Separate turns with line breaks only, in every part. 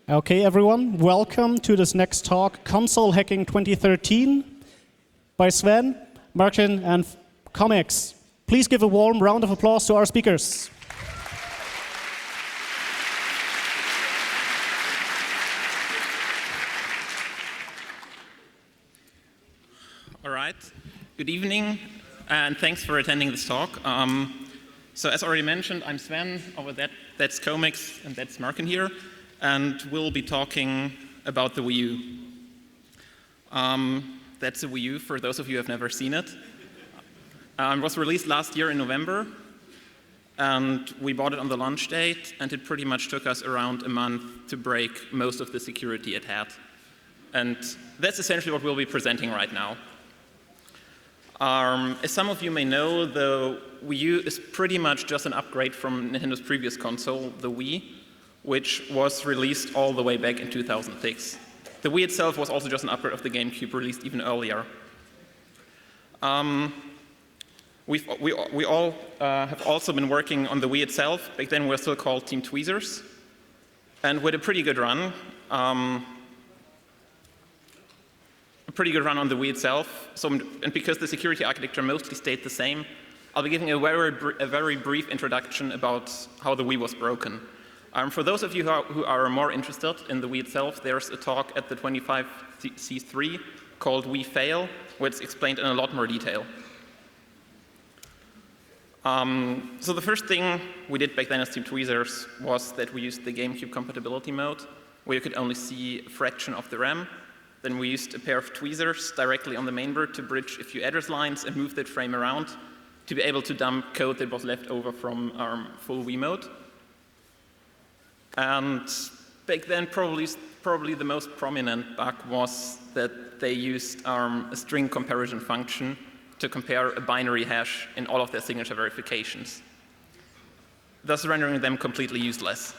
Okay, everyone, welcome to this next talk, Console Hacking 2013, by Sven, Martin, and Comics. Please give a warm round of applause to our speakers.
All right. Good evening, and thanks for attending this talk. So as already mentioned, I'm Sven. Over that's Comics, and that's Markin here. And we'll be talking about the Wii U. That's a Wii U for those of you who have never seen it. It was released last year in November, and we bought it on the launch date, and it pretty much took us around a month to break most of the security it had. And that's essentially what we'll be presenting right now. As some of you may know, the Wii U is pretty much just an upgrade from Nintendo's previous console, the Wii, which was released all the way back in 2006. The Wii itself was also just an upgrade of the GameCube, released even earlier. We all have also been working on the Wii itself. Back then we were still called Team Tweezers, and we had a pretty good run. On the Wii itself. And because the security architecture mostly stayed the same, I'll be giving a very brief introduction about how the Wii was broken. For those of you who are more interested in the Wii itself, there's a talk at the 25C3 called Wii Fail, where it's explained in a lot more detail. So the first thing we did back then as Team Tweezers was that we used the GameCube compatibility mode, where you could only see a fraction of the RAM. Then we used a pair of tweezers directly on the mainboard to bridge a few address lines and move that frame around to be able to dump code that was left over from our full Wii mode. And back then, probably the most prominent bug was that they used a string comparison function to compare a binary hash in all of their signature verifications, thus rendering them completely useless.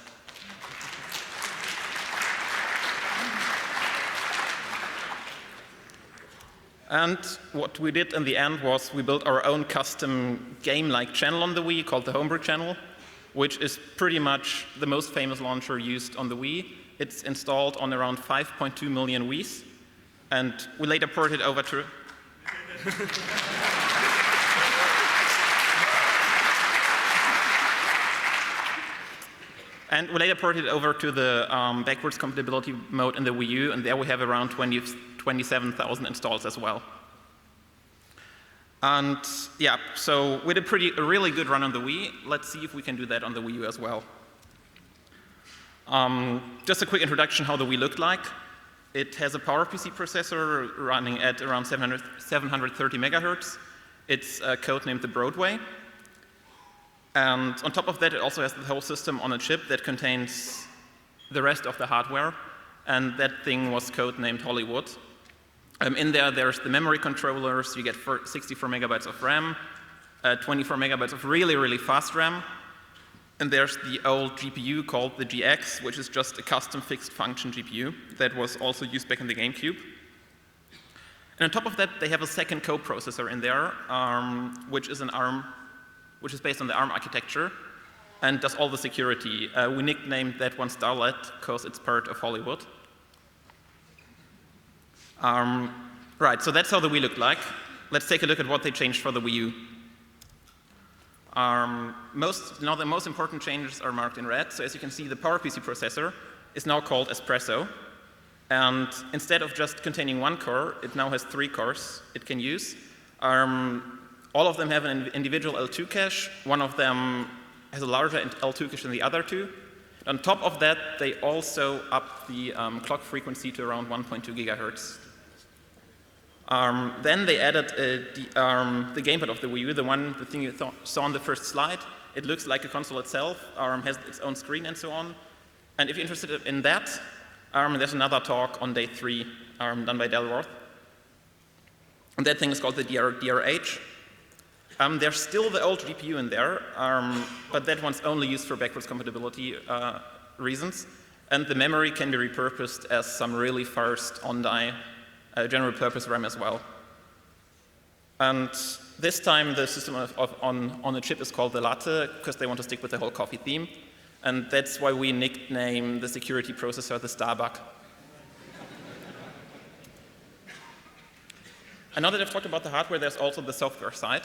And what we did in the end was we built our own custom game-like channel on the Wii called the Homebrew channel, which is pretty much the most famous launcher used on the Wii. It's installed on around 5.2 million Wiis, and we later ported over to the backwards compatibility mode in the Wii U, and there we have around 27,000 installs as well. And yeah, so we did a really good run on the Wii. Let's see if we can do that on the Wii U as well. Just a quick introduction how the Wii looked like. It has a PowerPC processor running at around 730 megahertz. It's codenamed the Broadway. And on top of that, it also has the whole system on a chip that contains the rest of the hardware. And that thing was codenamed Hollywood. In there's the memory controllers. You get 64 megabytes of RAM, 24 megabytes of really, really fast RAM. And there's the old GPU called the GX, which is just a custom fixed function GPU that was also used back in the GameCube. And on top of that, they have a second co-processor in there, which is based on the ARM architecture and does all the security. We nicknamed that one Starlet because it's part of Hollywood. Right, so that's how the Wii looked like. Let's take a look at what they changed for the Wii U. The most important changes are marked in red. So as you can see, the PowerPC processor is now called Espresso. And instead of just containing one core, it now has 3 cores it can use. All of them have an individual L2 cache. One of them has a larger L2 cache than the other two. On top of that, they also upped the clock frequency to around 1.2 gigahertz. Then they added the gamepad of the Wii U, the thing you saw on the first slide. It looks like a console itself, has its own screen and so on. And if you're interested in that, there's another talk on day 3 done by Delworth. And that thing is called the DRH. There's still the old GPU in there, but that one's only used for backwards compatibility reasons. And the memory can be repurposed as some really fast on-die general purpose RAM as well. And this time the system on a chip is called the Latte because they want to stick with the whole coffee theme. And that's why we nickname the security processor the Starbuck. And now that I've talked about the hardware, there's also the software side.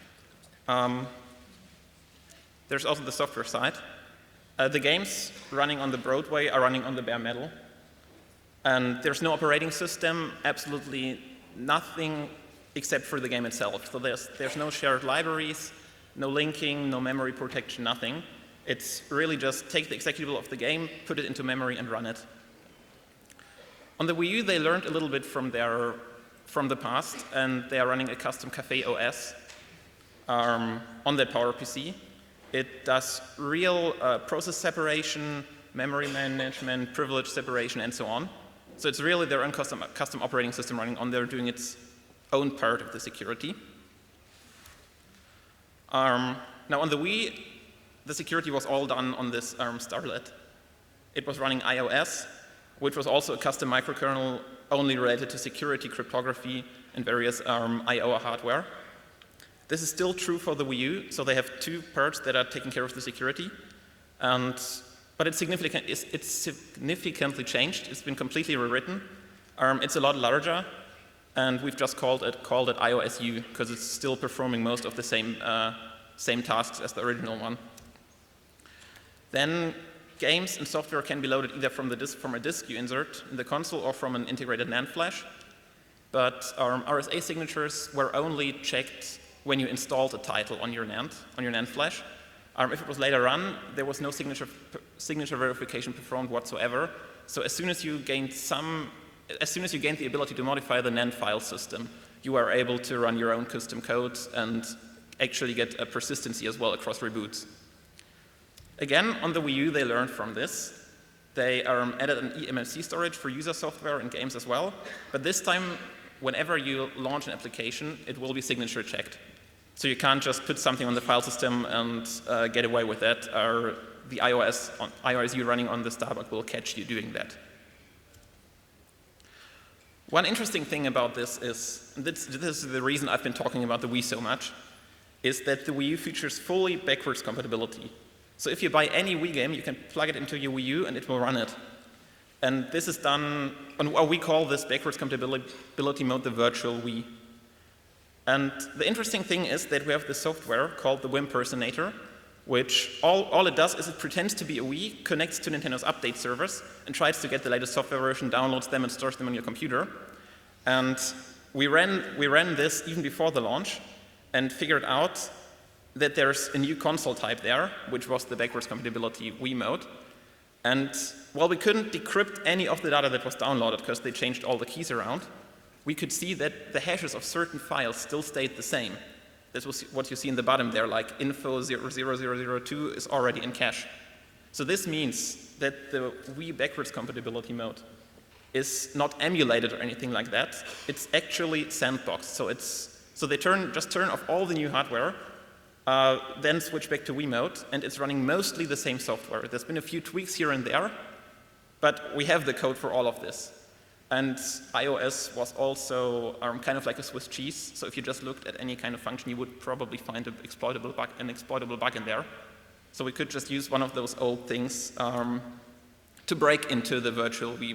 The games running on the Broadway are running on the bare metal. And there's no operating system, absolutely nothing except for the game itself. So there's no shared libraries, no linking, no memory protection, nothing. It's really just take the executable of the game, put it into memory, and run it. On the Wii U, they learned a little bit from the past, and they are running a custom Café OS on their PowerPC. It does real process separation, memory management, privilege separation, and so on. So it's really their own custom operating system running on there, doing its own part of the security. Now on the Wii, the security was all done on this Starlet. It was running iOS, which was also a custom microkernel only related to security, cryptography, and various I/O hardware. This is still true for the Wii U, so they have two parts that are taking care of the security. But it's significantly changed. It's been completely rewritten. It's a lot larger, and we've just called it iOS U because it's still performing most of the same tasks as the original one. Then games and software can be loaded either from a disk you insert in the console or from an integrated NAND flash. But RSA signatures were only checked when you installed a title on your NAND flash. If it was later run, there was no signature verification performed whatsoever. So as soon as you gained the ability to modify the NAND file system, you are able to run your own custom code and actually get a persistency as well across reboots. Again, on the Wii U, they learned from this. They added an eMMC storage for user software and games as well. But this time, whenever you launch an application, it will be signature checked. So you can't just put something on the file system and get away with that, or the iOS U running on the Starbuck will catch you doing that. One interesting thing about this is, and this is the reason I've been talking about the Wii so much, is that the Wii U features fully backwards compatibility. So if you buy any Wii game, you can plug it into your Wii U and it will run it. And this is done, we call this backwards compatibility mode the virtual Wii. And the interesting thing is that we have this software called the Wimpersonator, which all it does is it pretends to be a Wii, connects to Nintendo's update servers, and tries to get the latest software version, downloads them, and stores them on your computer. And we ran this even before the launch and figured out that there's a new console type there, which was the backwards compatibility Wii mode. And while we couldn't decrypt any of the data that was downloaded because they changed all the keys around, we could see that the hashes of certain files still stayed the same. This was what you see in the bottom there, like info 00002 is already in cache. So this means that the Wii backwards compatibility mode is not emulated or anything like that. It's actually sandboxed. So they just turn off all the new hardware, then switch back to Wii mode, and it's running mostly the same software. There's been a few tweaks here and there, but we have the code for all of this. And iOS was also kind of like a Swiss cheese. So if you just looked at any kind of function, you would probably find an exploitable bug in there. So we could just use one of those old things to break into the virtual Wii.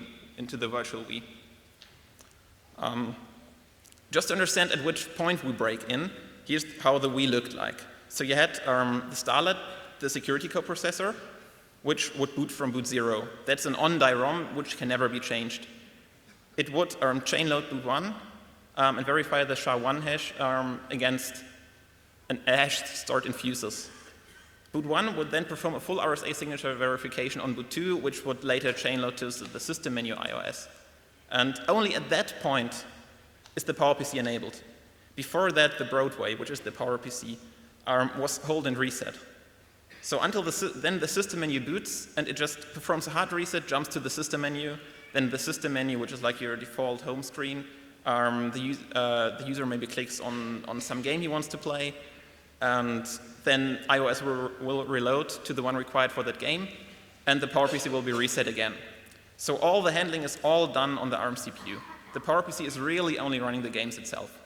Just to understand at which point we break in, here's how the Wii looked like. So you had the Starlet, the security coprocessor, which would boot from boot 0. That's an on-die ROM, which can never be changed. It would chain load boot 1 and verify the SHA-1 hash against a hash stored in fuses. Boot 1 would then perform a full RSA signature verification on boot 2, which would later chain load to the system menu iOS. And only at that point is the PowerPC enabled. Before that, the Broadway, which is the PowerPC, was hold and reset. So until then the system menu boots, and it just performs a hard reset, jumps to the system menu. Then the system menu, which is like your default home screen, the user maybe clicks on some game he wants to play, and then iOS will reload to the one required for that game, and the PowerPC will be reset again. So all the handling is all done on the ARM CPU. The PowerPC is really only running the games itself.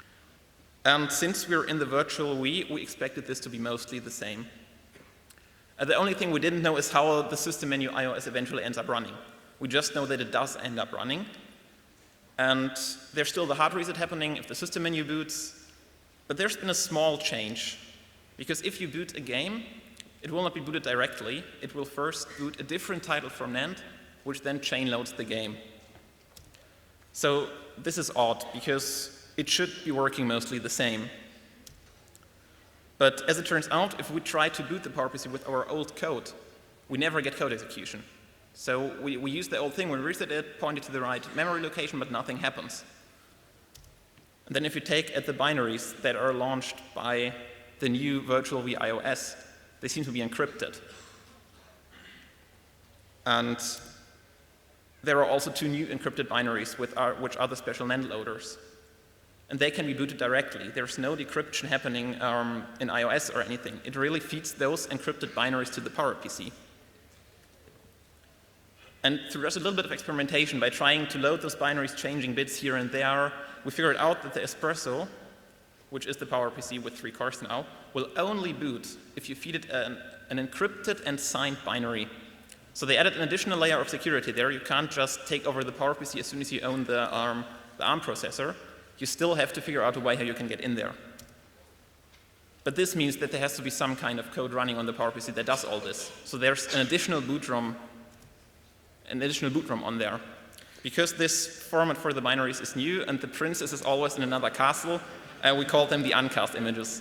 And since we're in the virtual Wii, we expected this to be mostly the same. The only thing we didn't know is how the system menu iOS eventually ends up running. We just know that it does end up running. And there's still the hard reset happening if the system menu boots. But there's been a small change. Because if you boot a game, it will not be booted directly. It will first boot a different title from NAND, which then chain loads the game. So this is odd, because it should be working mostly the same. But as it turns out, if we try to boot the PowerPC with our old code, we never get code execution. So we use the old thing, we reset it, point it to the right memory location, but nothing happens. And then if you take at the binaries that are launched by the new Virtual V iOS, they seem to be encrypted. And there are also 2 new encrypted binaries which are the special NAND loaders. And they can be booted directly. There's no decryption happening in iOS or anything. It really feeds those encrypted binaries to the PowerPC. And through just a little bit of experimentation, by trying to load those binaries, changing bits here and there, we figured out that the Espresso, which is the PowerPC with 3 cores now, will only boot if you feed it an encrypted and signed binary. So they added an additional layer of security there. You can't just take over the PowerPC as soon as you own the ARM processor. You still have to figure out a way how you can get in there. But this means that there has to be some kind of code running on the PowerPC that does all this. So there's an additional boot ROM on there. Because this format for the binaries is new and the princess is always in another castle, we call them the uncast images.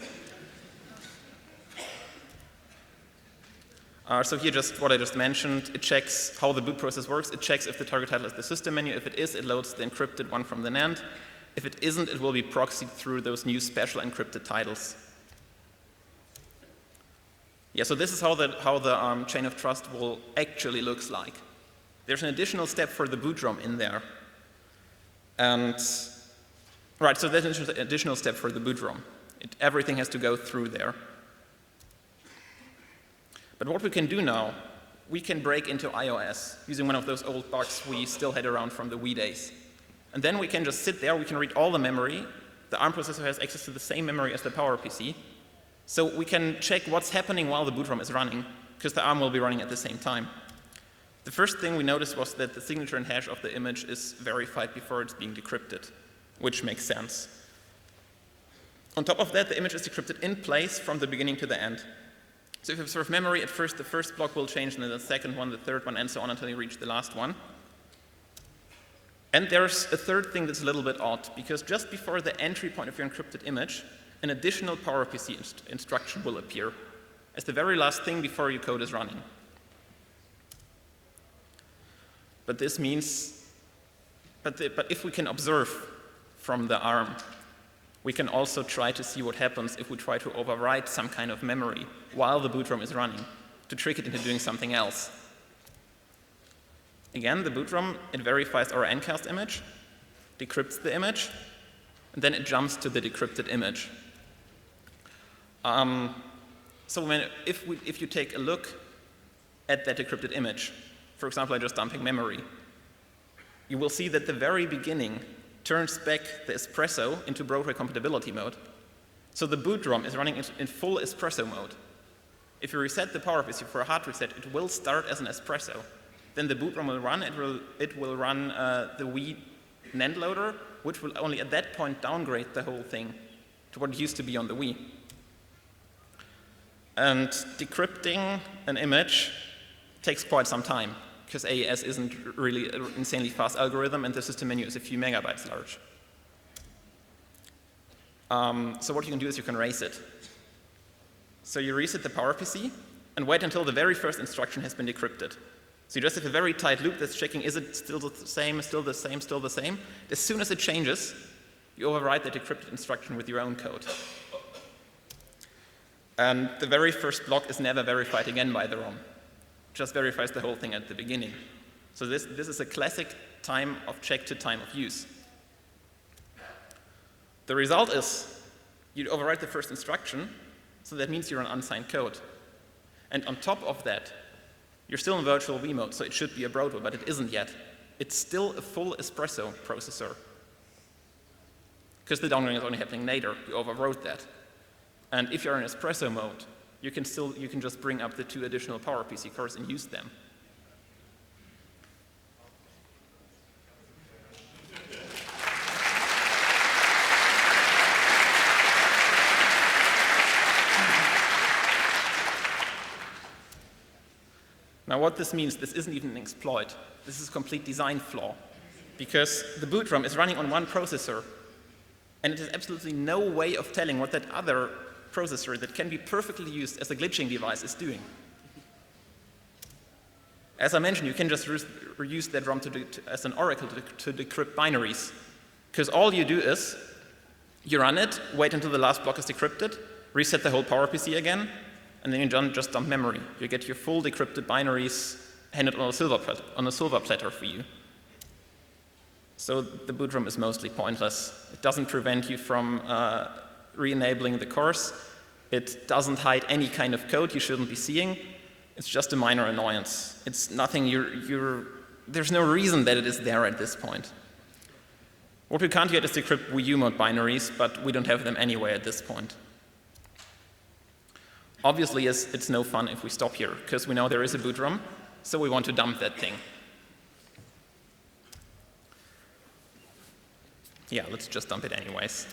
So here just what I just mentioned, it checks how the boot process works. It checks if the target title is the system menu. If it is, it loads the encrypted one from the NAND. If it isn't, it will be proxied through those new special encrypted titles. Yeah, so this is how the chain of trust will actually looks like. There's an additional step for the boot ROM in there. And, right, so there's an additional step for the boot ROM. Everything has to go through there. But what we can do now, we can break into iOS using one of those old bugs we still had around from the Wii days. And then we can just sit there, we can read all the memory. The ARM processor has access to the same memory as the PowerPC. So we can check what's happening while the boot ROM is running, because the ARM will be running at the same time. The first thing we noticed was that the signature and hash of the image is verified before it's being decrypted, which makes sense. On top of that, the image is decrypted in place from the beginning to the end. So if you observe memory, at first the first block will change, and then the second one, the third one, and so on until you reach the last one. And there's a third thing that's a little bit odd, because just before the entry point of your encrypted image, an additional PowerPC instruction will appear as the very last thing before your code is running. But this means, but if we can observe from the ARM, we can also try to see what happens if we try to overwrite some kind of memory while the boot ROM is running to trick it into doing something else. Again, the boot ROM, it verifies our Ncast image, decrypts the image, and then it jumps to the decrypted image. So if you take a look at that decrypted image, for example, I'm just dumping memory, you will see that the very beginning turns back the Espresso into Broadway compatibility mode. So the boot ROM is running in full Espresso mode. If you reset the PowerPC for a hard reset, it will start as an Espresso. Then the boot ROM will run, it will run the Wii NAND loader, which will only at that point downgrade the whole thing to what it used to be on the Wii. And decrypting an image takes quite some time, because AES isn't really an insanely fast algorithm, and the system menu is a few megabytes large. So what you can do is you can race it. So you reset the PowerPC and wait until the very first instruction has been decrypted. So you just have a very tight loop that's checking, is it still the same, still the same, still the same? As soon as it changes, you override the decrypted instruction with your own code. And the very first block is never verified again by the ROM. It just verifies the whole thing at the beginning. So this is a classic time of check to time of use. The result is you overwrite the first instruction, so that means you're on unsigned code. And on top of that, you're still in virtual V mode, so it should be a Broadway, but it isn't yet. It's still a full Espresso processor. Because the downgrading is only happening later, you overwrote that. And if you're in Espresso mode, you can just bring up the 2 additional PowerPC cores and use them. Now what this means, this isn't even an exploit. This is a complete design flaw. Because the boot ROM is running on one processor, and it has absolutely no way of telling what that other processor that can be perfectly used as a glitching device is doing. As I mentioned, you can just reuse that ROM as an oracle to decrypt binaries. Because all you do is, you run it, wait until the last block is decrypted, reset the whole PowerPC again, and then you just dump memory. You get your full decrypted binaries handed on a silver platter for you. So the boot ROM is mostly pointless. It doesn't prevent you from re-enabling the cores. It doesn't hide any kind of code you shouldn't be seeing. It's just a minor annoyance. It's nothing there's no reason that it is there at this point. What we can't yet is decrypt Wii U mode binaries, but we don't have them anyway at this point. Obviously, it's no fun if we stop here, because we know there is a boot ROM, so we want to dump that thing. Yeah, let's just dump it anyways.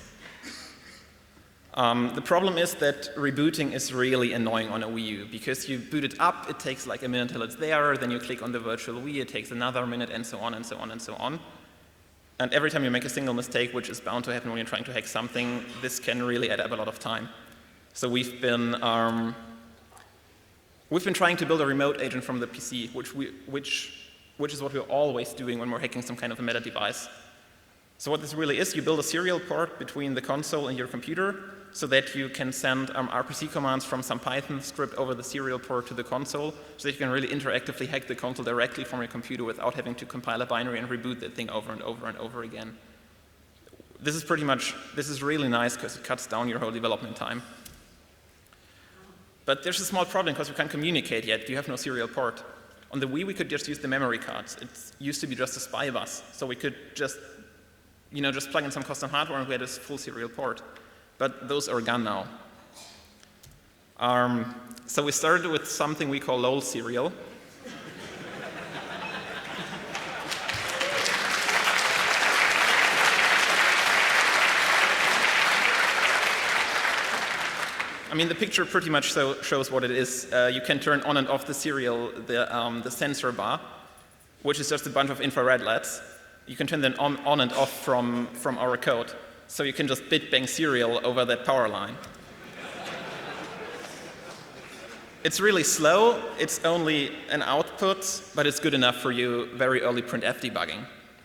The problem is that rebooting is really annoying on a Wii U, because you boot it up, it takes like a minute till it's there, then you click on the virtual Wii, it takes another minute, and so on, and so on, and so on. And every time you make a single mistake, which is bound to happen when you're trying to hack something, this can really add up a lot of time. So we've been trying to build a remote agent from the PC, which is what we're always doing when we're hacking some kind of a meta device. So what this really is, you build a serial port between the console and your computer so that you can send RPC commands from some Python script over the serial port to the console so that you can really interactively hack the console directly from your computer without having to compile a binary and reboot that thing over and over and over again. This is really nice because it cuts down your whole development time. But there's a small problem because we can't communicate yet. You have no serial port. On the Wii, we could just use the memory cards. It used to be just a SPI bus, so we could just plug in some custom hardware and we had a full serial port. But those are gone now. So we started with something we call LOL serial. I mean, the picture pretty much shows what it is. You can turn on and off the serial, the sensor bar, which is just a bunch of infrared LEDs. You can turn them on and off from our code. So you can just bit bang serial over that power line. It's really slow. It's only an output, but it's good enough for you very early printf debugging.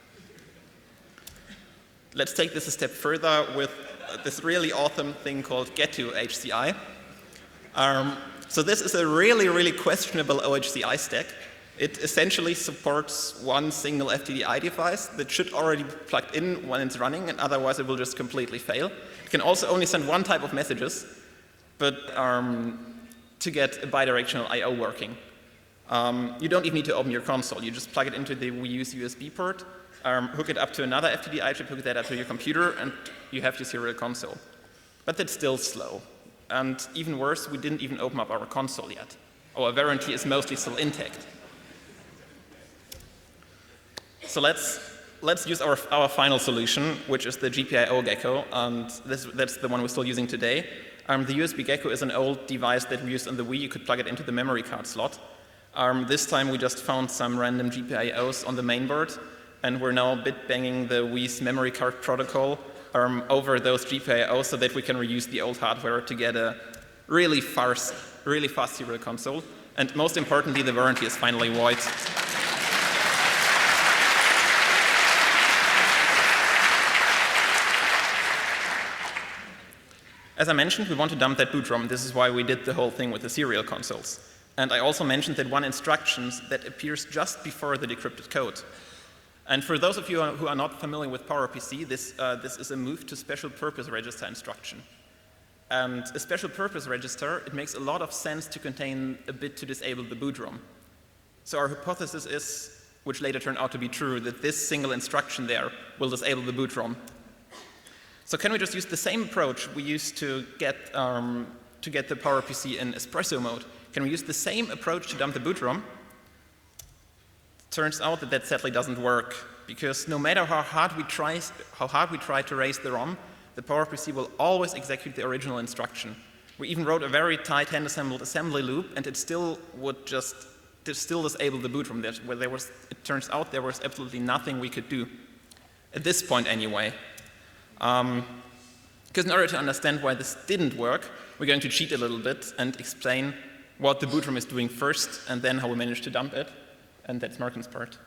Let's take this a step further with this really awesome thing called get2HCI. So this is a really, really questionable OHCI stack. It essentially supports one single FTDI device that should already be plugged in when it's running, and otherwise it will just completely fail. It can also only send one type of messages, but to get a bidirectional I/O working. You don't even need to open your console. You just plug it into the Wii U's USB port, hook it up to another FTDI chip, hook that up to your computer, and you have your serial console. But that's still slow. And even worse, we didn't even open up our console yet. Our warranty is mostly still intact. So let's use our final solution, which is the GPIO Gecko, and that's the one we're still using today. The USB Gecko is an old device that we used on the Wii. You could plug it into the memory card slot. This time we just found some random GPIOs on the mainboard, and we're now bit-banging the Wii's memory card protocol over those GPIOs so that we can reuse the old hardware to get a really fast serial console. And most importantly, the warranty is finally void. As I mentioned, we want to dump that boot ROM. This is why we did the whole thing with the serial consoles. And I also mentioned that one instruction that appears just before the decrypted code. And for those of you who are not familiar with PowerPC, this is a move to special purpose register instruction. And a special purpose register, it makes a lot of sense to contain a bit to disable the boot ROM. So our hypothesis is, which later turned out to be true, that this single instruction there will disable the boot ROM. So can we just use the same approach we used to get to to get the PowerPC in espresso mode. Can we use the same approach to dump the boot ROM? Turns out that that sadly doesn't work, because no matter how hard we try to raise the ROM, the PowerPC will always execute the original instruction. We even wrote a very tight hand-assembled assembly loop, and it still would just disable the boot ROM. Where it turns out there was absolutely nothing we could do, at this point anyway. Because in order to understand why this didn't work, we're going to cheat a little bit and explain what the boot ROM is doing first, and then how we managed to dump it. And that's Martin's part.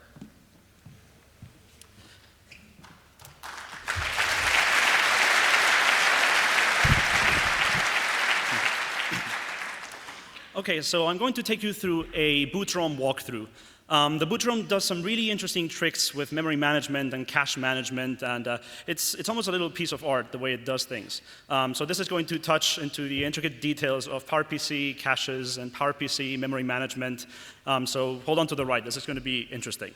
Okay, so I'm going to take you through a boot ROM walkthrough. The boot ROM does some really interesting tricks with memory management and cache management, and it's almost a little piece of art the way it does things. So this is going to touch into the intricate details of PowerPC caches and PowerPC memory management. So hold on to the right, this is going to be interesting.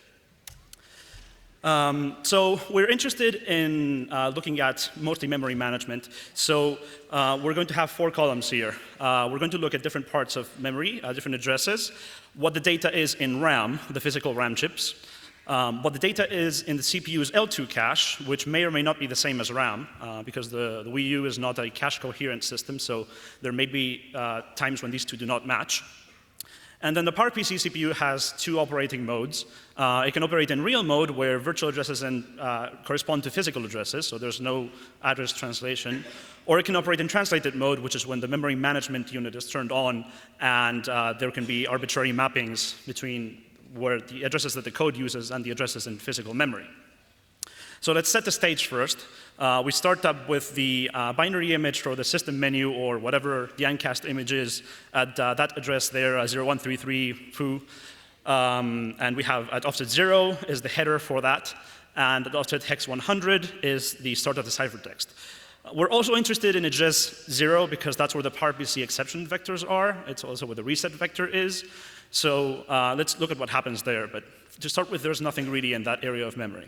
So we're interested in looking at mostly memory management. So we're going to have 4 columns here. We're going to look at different parts of memory, different addresses, what the data is in RAM, the physical RAM chips, what the data is in the CPU's L2 cache, which may or may not be the same as RAM, because the Wii U is not a cache-coherent system, so there may be times when these two do not match. And then the PowerPC CPU has 2 operating modes. It can operate in real mode, where virtual addresses correspond to physical addresses, so there's no address translation. Or it can operate in translated mode, which is when the memory management unit is turned on, and there can be arbitrary mappings between where the addresses that the code uses and the addresses in physical memory. So let's set the stage first. We start up with the binary image for the system menu, or whatever the uncast image is, at that address there, 0133 foo. And we have at offset 0 is the header for that, and at offset hex 100 is the start of the ciphertext. We're also interested in address 0 because that's where the PowerPC exception vectors are. It's also where the reset vector is. So let's look at what happens there. But to start with, there's nothing really in that area of memory.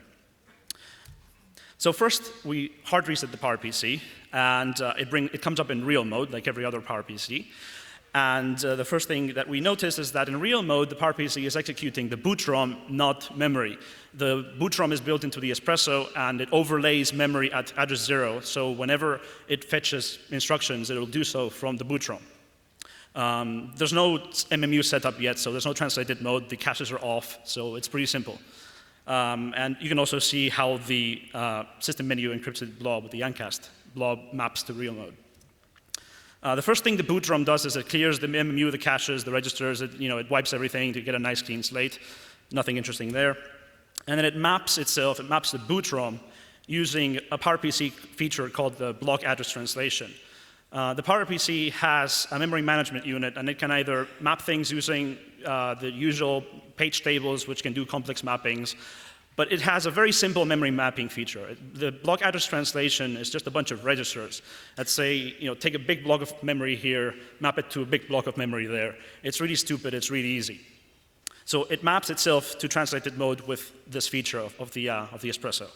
So first, we hard reset the PowerPC, and it comes up in real mode, like every other PowerPC. And the first thing that we notice is that in real mode, the PowerPC is executing the boot ROM, not memory. The boot ROM is built into the Espresso, and it overlays memory at address 0. So whenever it fetches instructions, it will do so from the boot ROM. There's no MMU setup yet, so there's no translated mode. The caches are off, so it's pretty simple. And you can also see how the system menu encrypted blob, the uncast blob, maps to real mode. The first thing the boot ROM does is it clears the MMU, the caches, the registers. It wipes everything to get a nice clean slate. Nothing interesting there. And then it maps the boot ROM using a PowerPC feature called the block address translation. The PowerPC has a memory management unit, and it can either map things using the usual page tables, which can do complex mappings, but it has a very simple memory mapping feature. The block address translation is just a bunch of registers. Let's say, take a big block of memory here, map it to a big block of memory there. It's really stupid, it's really easy. So it maps itself to translated mode with this feature of the Espresso.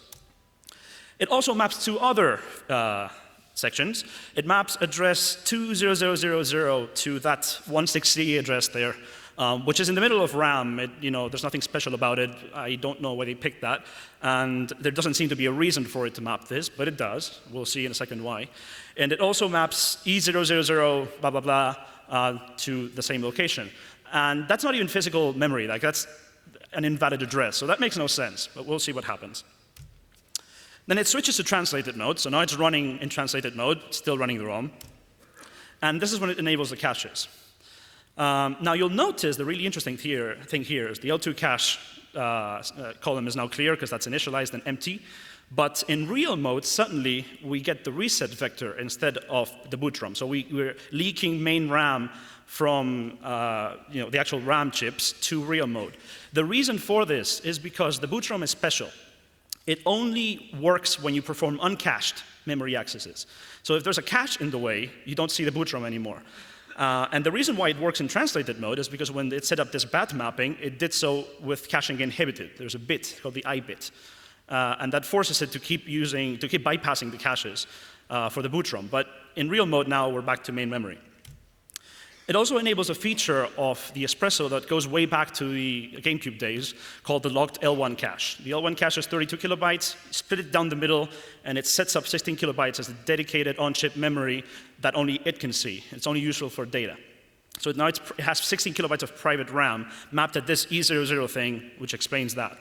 It also maps to other sections. It maps address 20000 to that 160 address there, which is in the middle of RAM. There's nothing special about it. I don't know why they picked that. And there doesn't seem to be a reason for it to map this, but it does. We'll see in a second why. And it also maps E000 blah, blah, blah to the same location. And that's not even physical memory. That's an invalid address. So that makes no sense, but we'll see what happens. Then it switches to translated mode. So now it's running in translated mode, still running the ROM. And this is when it enables the caches. Now you'll notice the really interesting thing here is the L2 cache column is now clear because that's initialized and empty. But in real mode, suddenly we get the reset vector instead of the boot ROM. So we're leaking main RAM from the actual RAM chips to real mode. The reason for this is because the boot ROM is special. It only works when you perform uncached memory accesses. So if there's a cache in the way, you don't see the boot ROM anymore. And the reason why it works in translated mode is because when it set up this BAT mapping, it did so with caching inhibited. There's a bit called the I bit. And that forces it to keep bypassing the caches for the boot ROM. But in real mode now, we're back to main memory. It also enables a feature of the Espresso that goes way back to the GameCube days called the locked L1 cache. The L1 cache is 32 kilobytes, split it down the middle, and it sets up 16 kilobytes as a dedicated on-chip memory that only it can see. It's only useful for data. So now it has 16 kilobytes of private RAM mapped at this E00 thing, which explains that.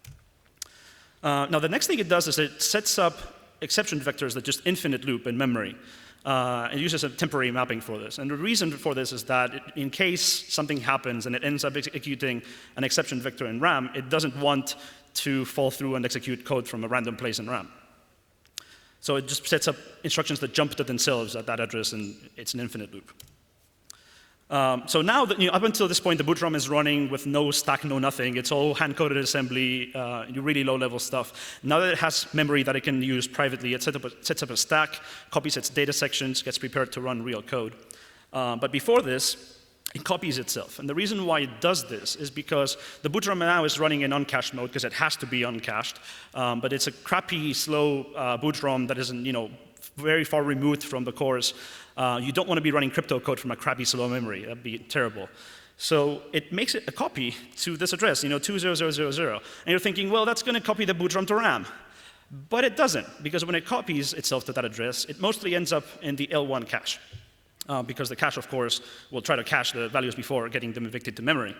Now, the next thing it does is it sets up exception vectors that just infinite loop in memory. It uses a temporary mapping for this. And the reason for this is that in case something happens and it ends up executing an exception vector in RAM, it doesn't want to fall through and execute code from a random place in RAM. So it just sets up instructions that jump to themselves at that address, and it's an infinite loop. So now, that, up until this point, the boot ROM is running with no stack, no nothing. It's all hand-coded assembly, really low-level stuff. Now that it has memory that it can use privately, it sets up a stack, copies its data sections, gets prepared to run real code. But before this, it copies itself. And the reason why it does this is because the boot ROM now is running in uncached mode, because it has to be uncached. But it's a crappy, slow boot ROM that isn't, very far removed from the cores. You don't want to be running crypto code from a crappy slow memory. That'd be terrible. So it makes it a copy to this address, 20000. And you're thinking, well, that's going to copy the boot ROM to RAM. But it doesn't, because when it copies itself to that address, it mostly ends up in the L1 cache. Because the cache, of course, will try to cache the values before getting them evicted to memory.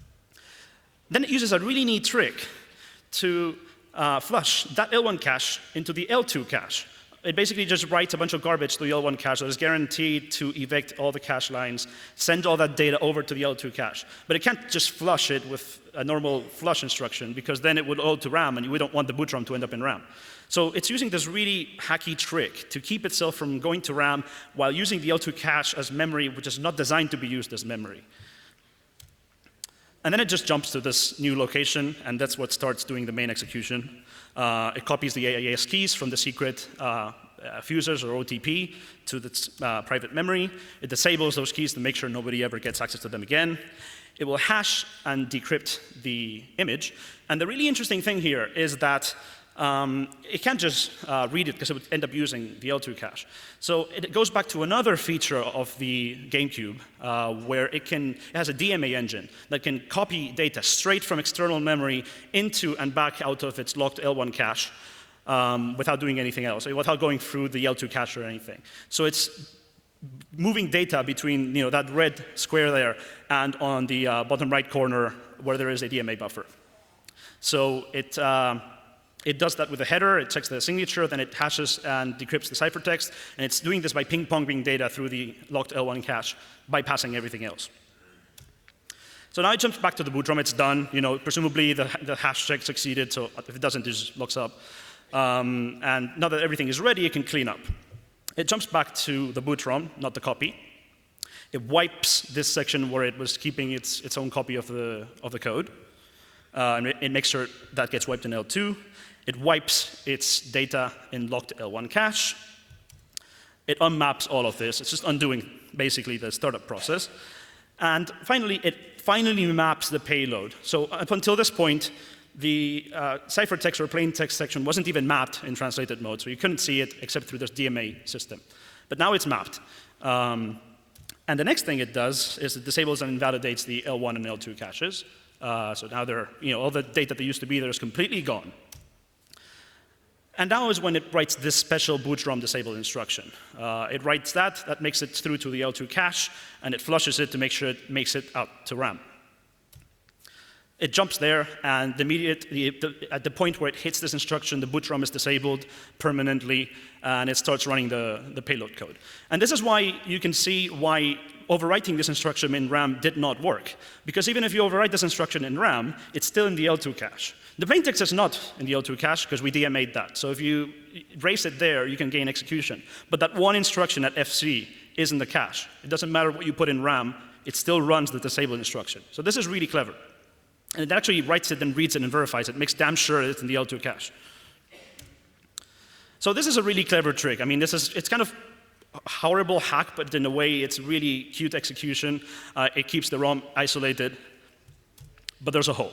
Then it uses a really neat trick to flush that L1 cache into the L2 cache. It basically just writes a bunch of garbage to the L1 cache that is guaranteed to evict all the cache lines, send all that data over to the L2 cache. But it can't just flush it with a normal flush instruction, because then it would load to RAM, and we don't want the boot ROM to end up in RAM. So it's using this really hacky trick to keep itself from going to RAM while using the L2 cache as memory, which is not designed to be used as memory. And then it just jumps to this new location, and that's what starts doing the main execution. It copies the AES keys from the secret fusers or OTP to the private memory. It disables those keys to make sure nobody ever gets access to them again. It will hash and decrypt the image. And the really interesting thing here is that it can't just read it, because it would end up using the L2 cache. So it goes back to another feature of the GameCube, where it has a DMA engine that can copy data straight from external memory into and back out of its locked L1 cache without doing anything else, without going through the L2 cache or anything. So it's moving data between that red square there and on the bottom right corner where there is a DMA buffer. So it does that with a header, it checks the signature, then it hashes and decrypts the ciphertext, and it's doing this by ping-ponging data through the locked L1 cache, bypassing everything else. So now it jumps back to the boot ROM, it's done. Presumably the hash check succeeded, so if it doesn't, it just locks up. And now that everything is ready, it can clean up. It jumps back to the boot ROM, not the copy. It wipes this section where it was keeping its own copy of the code. And it makes sure that gets wiped in L2. It wipes its data in locked L1 cache. It unmaps all of this. It's just undoing, basically, the startup process. And finally, it maps the payload. So up until this point, the ciphertext or plain text section wasn't even mapped in translated mode, so you couldn't see it except through this DMA system. But now it's mapped. And the next thing it does is it disables and invalidates the L1 and L2 caches. So now all the data that used to be there is completely gone. And now is when it writes this special boot ROM disable instruction. It writes that makes it through to the L2 cache, and it flushes it to make sure it makes it out to RAM. It jumps there, and at the point where it hits this instruction, the boot ROM is disabled permanently, and it starts running the payload code. And this is why you can see why overwriting this instruction in RAM did not work. Because even if you overwrite this instruction in RAM, it's still in the L2 cache. The plaintext is not in the L2 cache, because we DMA'd that. So if you erase it there, you can gain execution. But that one instruction at FC is in the cache. It doesn't matter what you put in RAM, it still runs the disable instruction. So this is really clever. And it actually writes it and reads it and verifies it, makes damn sure it's in the L2 cache. So this is a really clever trick. I mean, it's kind of a horrible hack, but in a way, it's really cute execution. It keeps the ROM isolated, but there's a hole.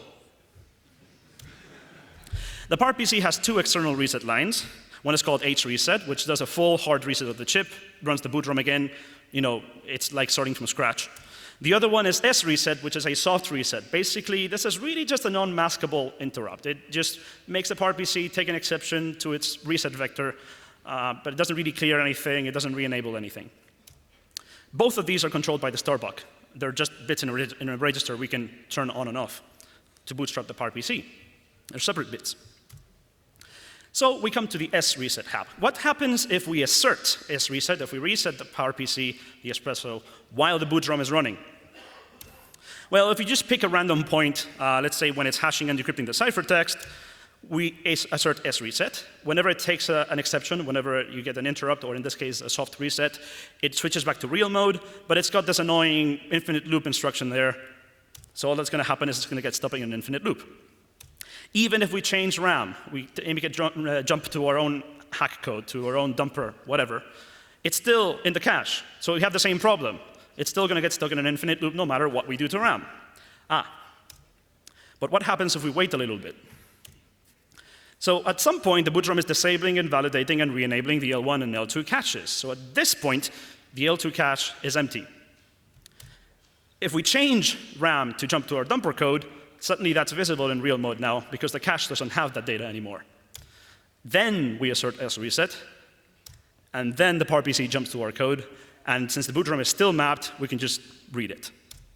The PowerPC has two external reset lines. One is called HReset, which does a full hard reset of the chip, runs the boot ROM again. It's like starting from scratch. The other one is sReset, which is a soft reset. Basically, this is really just a non-maskable interrupt. It just makes the PowerPC take an exception to its reset vector, but it doesn't really clear anything. It doesn't re-enable anything. Both of these are controlled by the Starbuck. They're just bits in a register we can turn on and off to bootstrap the PowerPC. They're separate bits. So we come to the sReset hap. What happens if we assert sReset, if we reset the PowerPC, the Espresso, while the boot drum is running? Well, if you just pick a random point, let's say when it's hashing and decrypting the ciphertext, we assert sReset. Whenever it takes an exception, whenever you get an interrupt, or in this case, a soft reset, it switches back to real mode, but it's got this annoying infinite loop instruction there. So all that's going to happen is it's going to get stuck in an infinite loop. Even if we change RAM, we make it jump to our own hack code, to our own dumper, whatever, it's still in the cache. So we have the same problem. It's still going to get stuck in an infinite loop no matter what we do to RAM. But what happens if we wait a little bit? So at some point, the boot drum is disabling and validating and re-enabling the L1 and L2 caches. So at this point, the L2 cache is empty. If we change RAM to jump to our dumper code, suddenly that's visible in real mode now because the cache doesn't have that data anymore. Then we assert sReset, and then the PowerPC jumps to our code, and since the boot drum is still mapped, we can just read it.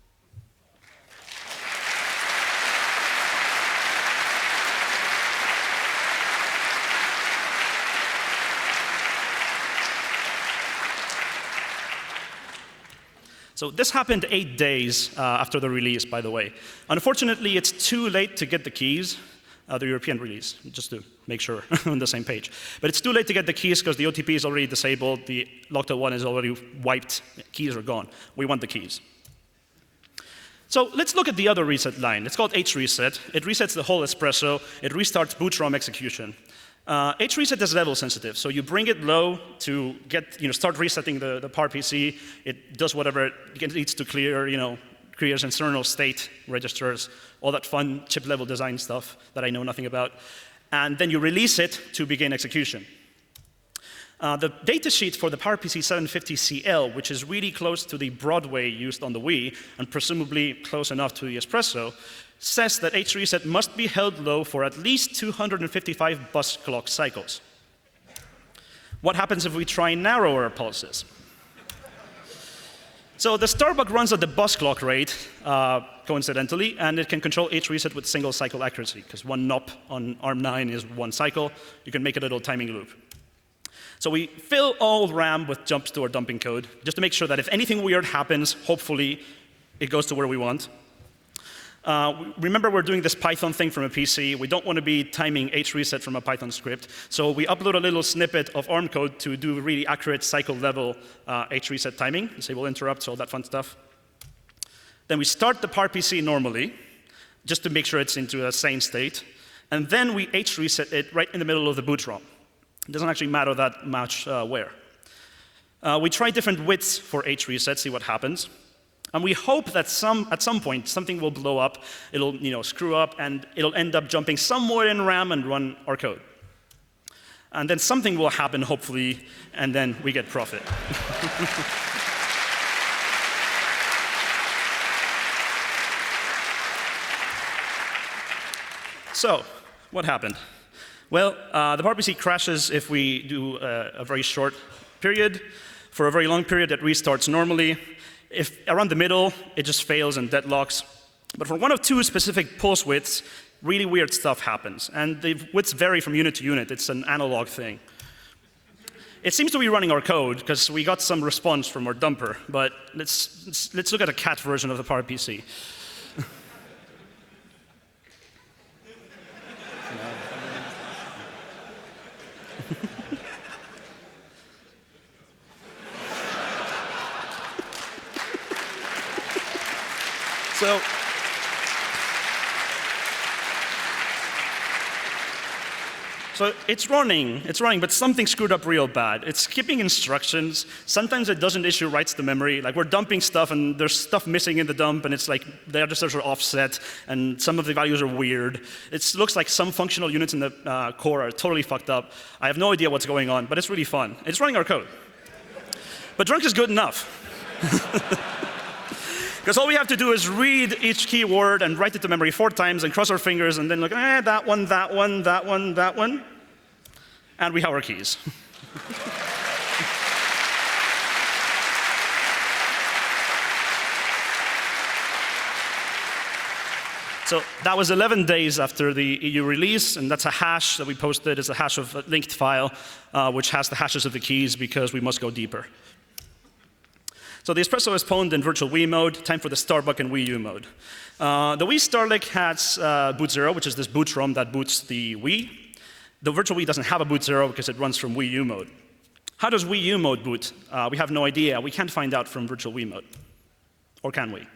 So this happened 8 days after the release, by the way. Unfortunately, it's too late to get the keys, the European release, just to make sure we're on the same page. But it's too late to get the keys because the OTP is already disabled, the locked.1 is already wiped, keys are gone. We want the keys. So let's look at the other reset line. It's called hReset. It resets the whole Espresso. It restarts boot drum execution. hReset is level sensitive, so you bring it low to start resetting the PowerPC. It does whatever it needs to clear, clears internal state registers, all that fun chip level design stuff that I know nothing about. And then you release it to begin execution. The datasheet for the PowerPC 750CL, which is really close to the Broadway used on the Wii, and presumably close enough to the Espresso, says that hReset must be held low for at least 255 bus clock cycles. What happens if we try narrower pulses? So the Starbuck runs at the bus clock rate, coincidentally, and it can control hReset with single cycle accuracy, because one NOP on ARM9 is one cycle. You can make a little timing loop. So we fill all RAM with jumps to our dumping code, just to make sure that if anything weird happens, hopefully it goes to where we want. Remember, we're doing this Python thing from a PC. We don't want to be timing hReset from a Python script. So we upload a little snippet of ARM code to do really accurate cycle level hReset timing, disable interrupts, all that fun stuff. Then we start the PowerPC normally, just to make sure it's into a sane state. And then we hReset it right in the middle of the boot drum. It doesn't actually matter that much where. We try different widths for hReset, see what happens. And we hope that at some point, something will blow up, it'll screw up, and it'll end up jumping somewhere in RAM and run our code. And then something will happen, hopefully, and then we get profit. So, what happened? Well, the PowerPC crashes if we do a very short period. For a very long period, it restarts normally. If around the middle, it just fails and deadlocks. But for one of two specific pulse widths, really weird stuff happens. And the widths vary from unit to unit. It's an analog thing. It seems to be running our code, because we got some response from our dumper. But let's look at a cat version of the PowerPC. So it's running, but something screwed up real bad. It's skipping instructions. Sometimes it doesn't issue writes to memory. Like, we're dumping stuff, and there's stuff missing in the dump, and it's like the registers are offset, and some of the values are weird. It looks like some functional units in the core are totally fucked up. I have no idea what's going on, but it's really fun. It's running our code. But drunk is good enough. Because all we have to do is read each keyword and write it to memory 4 times and cross our fingers and then look, that one, that one, that one, that one. And we have our keys. So that was 11 days after the EU release, and that's a hash that we posted. It's a hash of a linked file, which has the hashes of the keys because we must go deeper. So the Espresso is pwned in virtual Wii mode. Time for the Starbuck in Wii U mode. The Wii Starlink has boot 0, which is this boot ROM that boots the Wii. The virtual Wii doesn't have a boot 0 because it runs from Wii U mode. How does Wii U mode boot? We have no idea. We can't find out from virtual Wii mode. Or can we?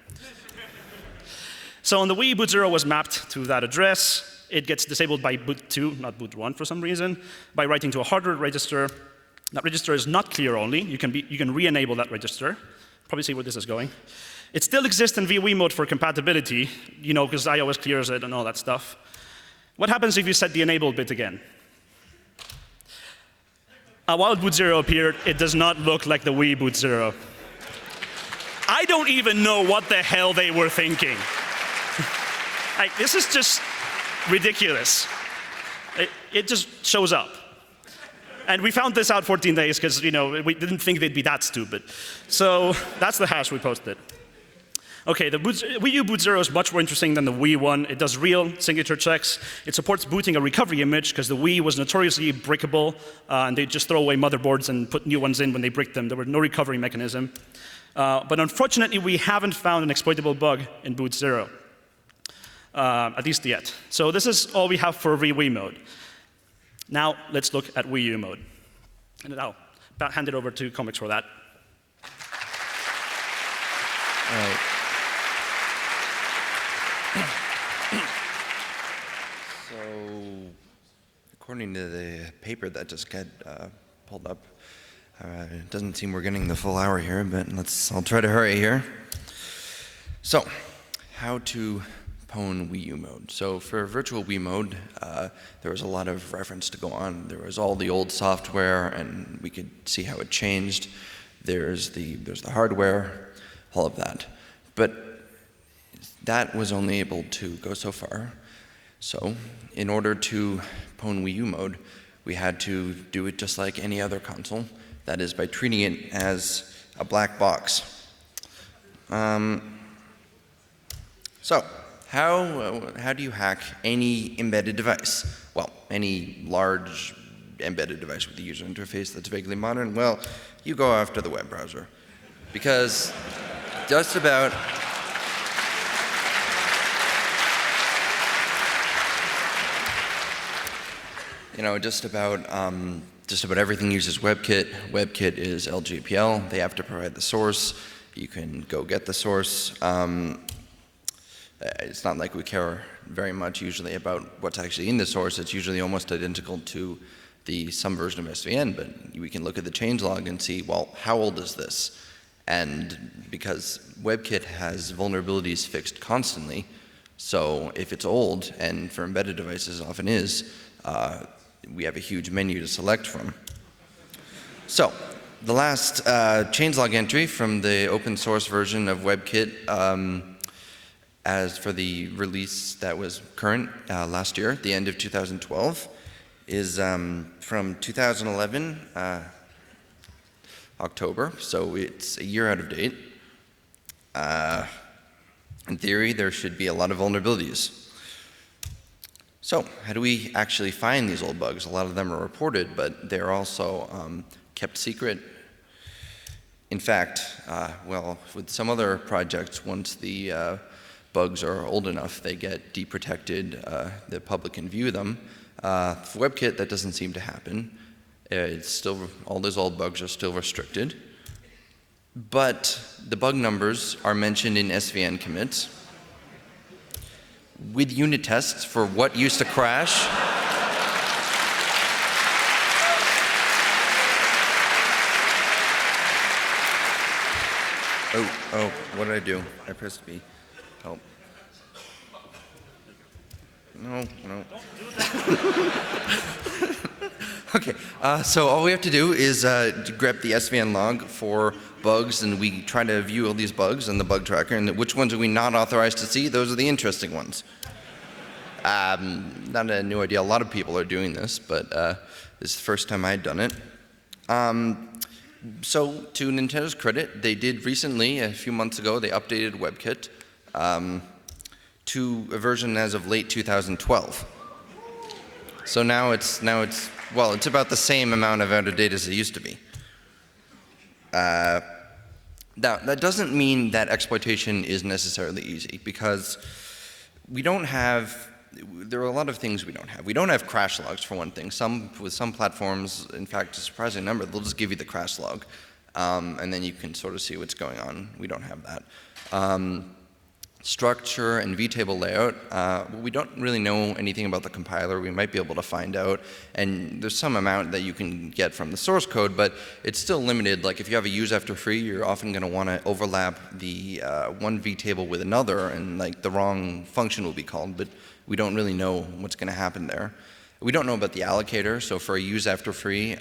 So on the Wii, boot 0 was mapped to that address. It gets disabled by boot 2, not boot 1 for some reason, by writing to a hardware register. That register is not clear only. You can re-enable that register. Probably see where this is going. It still exists in Wii mode for compatibility, because iOS clears it and all that stuff. What happens if you set the enable bit again? While boot 0 appeared, it does not look like the Wii boot 0. I don't even know what the hell they were thinking. This is just ridiculous. It just shows up. And we found this out 14 days because, we didn't think they'd be that stupid. So that's the hash we posted. Okay, the Wii U boot 0 is much more interesting than the Wii one. It does real signature checks. It supports booting a recovery image because the Wii was notoriously brickable, and they just throw away motherboards and put new ones in when they bricked them. There was no recovery mechanism. But unfortunately, we haven't found an exploitable bug in boot 0. At least yet. So this is all we have for Wii mode. Now let's look at Wii U mode. And I'll hand it over to Comics for that.
All right. So, according to the paper that just got pulled up, it doesn't seem we're getting the full hour here, but I'll try to hurry here. So, how to pwn Wii U mode. So for virtual Wii mode, there was a lot of reference to go on. There was all the old software, and we could see how it changed. There's the hardware, all of that. But that was only able to go so far. So in order to pwn Wii U mode, we had to do it just like any other console. That is by treating it as a black box. So how do you hack any embedded device? Well, any large embedded device with a user interface that's vaguely modern? Well, you go after the web browser. Because just about just about everything uses WebKit. WebKit is LGPL. They have to provide the source. You can go get the source. It's not like we care very much usually about what's actually in the source. It's usually almost identical to some version of SVN, but we can look at the changelog and see, well, how old is this? And because WebKit has vulnerabilities fixed constantly, so if it's old, and for embedded devices often is, we have a huge menu to select from. So the last changelog entry from the open source version of WebKit, as for the release that was current last year, the end of 2012, is from 2011, October, so it's a year out of date. In theory, there should be a lot of vulnerabilities. So how do we actually find these old bugs? A lot of them are reported, but they're also kept secret. In fact, well, with some other projects, once the bugs are old enough, they get deprotected, the public can view them. For WebKit, that doesn't seem to happen. It's still, all those old bugs are still restricted. But the bug numbers are mentioned in SVN commits with unit tests for what used to crash. Oh, what did I do? I pressed B. Help. No. Okay, so all we have to do is grep the SVN log for bugs, and we try to view all these bugs in the bug tracker, and which ones are we not authorized to see? Those are the interesting ones. Not a new idea. A lot of people are doing this, but this is the first time I'd done it. So to Nintendo's credit, they did recently, a few months ago, they updated WebKit to a version as of late 2012. So now it's well, it's about the same amount of out of date as it used to be. Now, that doesn't mean that exploitation is necessarily easy, because we don't have, there are a lot of things we don't have. We don't have crash logs, for one thing. With some platforms, in fact, a surprising number, they'll just give you the crash log, and then you can sort of see what's going on. We don't have that. Structure and vtable layout, we don't really know anything about the compiler. We might be able to find out, and there's some amount that you can get from the source code, but it's still limited. Like if you have a use after free, you're often going to want to overlap the one vtable with another, and like the wrong function will be called, but we don't really know what's going to happen there. We don't know about the allocator, so for a use after free,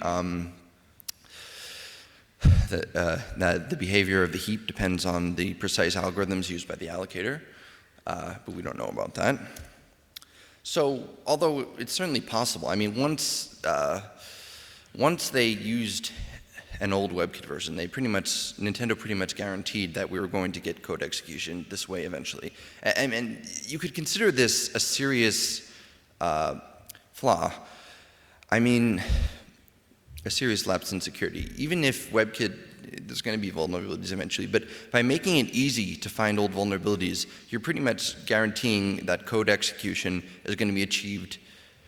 the behavior of the heap depends on the precise algorithms used by the allocator, but we don't know about that. So, although it's certainly possible, I mean, once they used an old WebKit version, Nintendo pretty much guaranteed that we were going to get code execution this way eventually. And you could consider this a serious flaw. I mean, a serious lapse in security. Even if WebKit, there's going to be vulnerabilities eventually, but by making it easy to find old vulnerabilities, you're pretty much guaranteeing that code execution is going to be achieved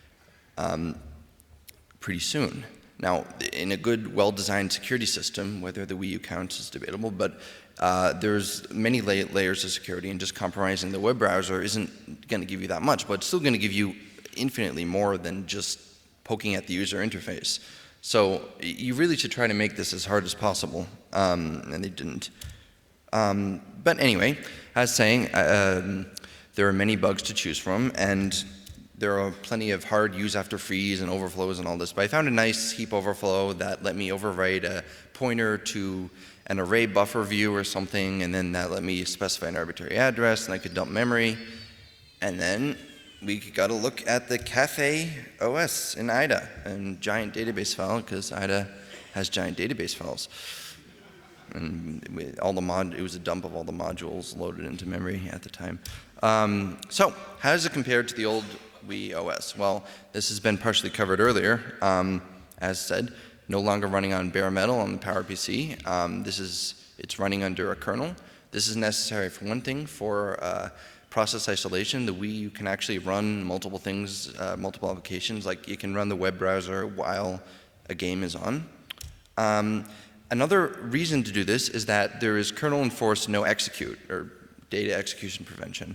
pretty soon. Now, in a good, well-designed security system, whether the Wii U counts is debatable, but there's many layers of security, and just compromising the web browser isn't going to give you that much, but it's still going to give you infinitely more than just poking at the user interface. So you really should try to make this as hard as possible, and they didn't. But anyway, as saying, there are many bugs to choose from, and there are plenty of hard use after frees and overflows and all this. But I found a nice heap overflow that let me overwrite a pointer to an array buffer view or something, and then that let me specify an arbitrary address, and I could dump memory. And then we got to look at the Caffe OS in IDA, and giant database file, because IDA has giant database files. And it was a dump of all the modules loaded into memory at the time. So how does it compare to the old Wii OS? Well, this has been partially covered earlier. As said, no longer running on bare metal on the PowerPC. It's running under a kernel. This is necessary for one thing, for process isolation. The Wii U can actually run multiple things, multiple applications. Like you can run the web browser while a game is on. Another reason to do this is that there is kernel-enforced no execute, or data execution prevention.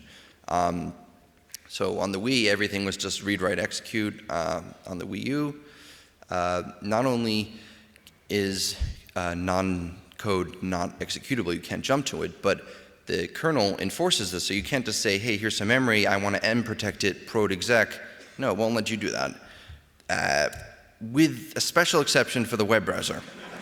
So on the Wii, everything was just read, write, execute. On the Wii U, not only is non-code not executable, you can't jump to it, but the kernel enforces this, so you can't just say, hey, here's some memory, I want to M-protect it, prod exec. No, it won't let you do that. With a special exception for the web browser.